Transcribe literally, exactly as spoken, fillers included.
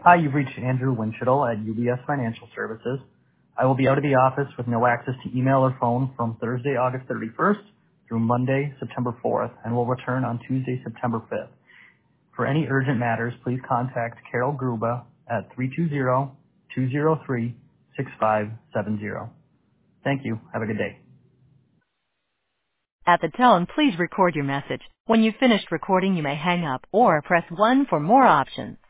Hi, you've reached Andrew Winchell at U B S Financial Services. I will be out of the office with no access to email or phone from Thursday, August thirty-first through Monday, September fourth, and will return on Tuesday, September fifth. For any urgent matters, please contact Carol Gruba at three two zero, two zero three, six five seven zero. Thank you. Have a good day. At the tone, please record your message. When you've finished recording, you may hang up or press one for more options.